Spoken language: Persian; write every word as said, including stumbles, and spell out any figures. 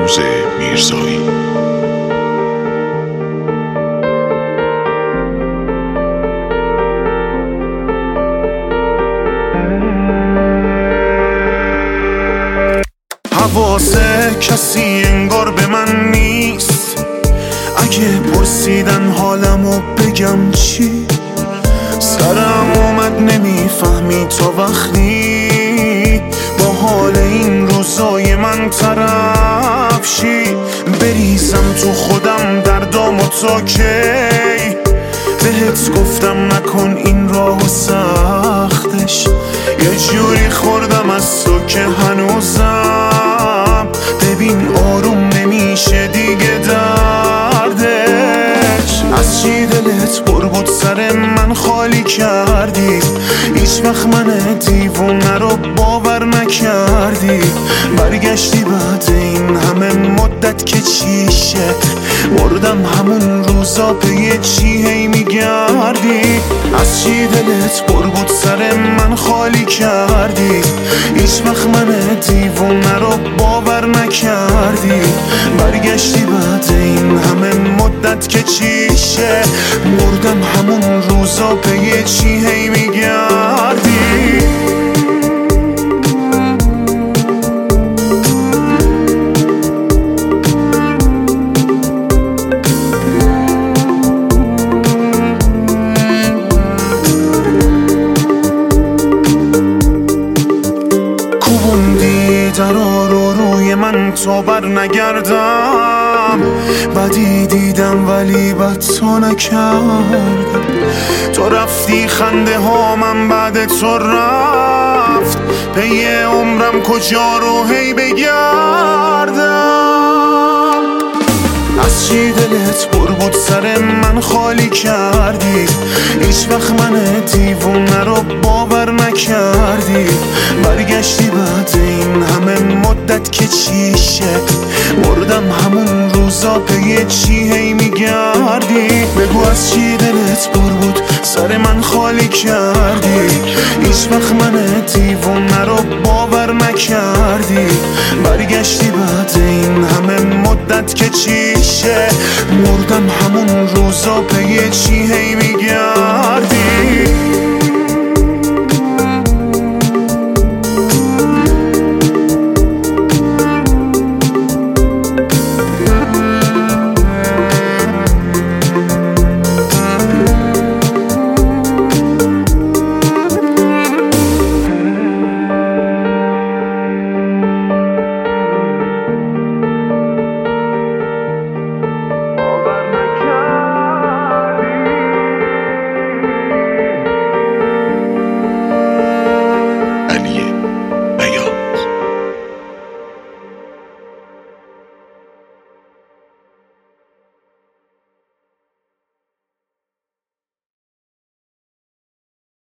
بهروز میرزایی. حواس کسی انگار به من نیست، اگه پرسیدن حالمو بگم چی؟ سرم اومد نمیفهمی تا وقتی با حال این روزای من طرف شی. بریزم تو خودم دردامو تا کی؟ بهت گفتم نکن این راهو سختش، یه جوری خوردم از تو که هنوزم ببین آروم نمیشه دیگه دردش. از چی دلت پر بود سر من خالی کردی؟ هیچ وقت من دیوونه رو باور نکردی. برگشتی بعد این همه مدت که چیشه؟ مردم همون روزا به یه چی هی میگردی. از چی دلت پر بود سر من خالی کردی؟ هیچ وقت من دیوونه رو باور نکردی. برگشتی بعد این همه مدت که چیشه؟ مردم همون روزا به یه چی هی میگردی. کوبوندی درا رو روی من تا بر نگردم، بدی دیدم ولی بد تو نکردم. تو رفتی خنده ها من بعد تو رفت، پی عمرم کجا رو هی بگردم. از چی دلت پر بود سر من خالی کردی؟ هیچ وقت من دیوونه رو باور نکردی. برگشتی بعد این همه مدت که چیشه؟ مردم همون روزا به یه چی هی میگردی. بگو از چی دلت پر بود سر من خالی کردی؟ هیچ وقت من دیوونه رو باور نکردی. برگشتی بعد این همه مدت که چیشه؟ مردم همون روزا به یه چی هی میگردی.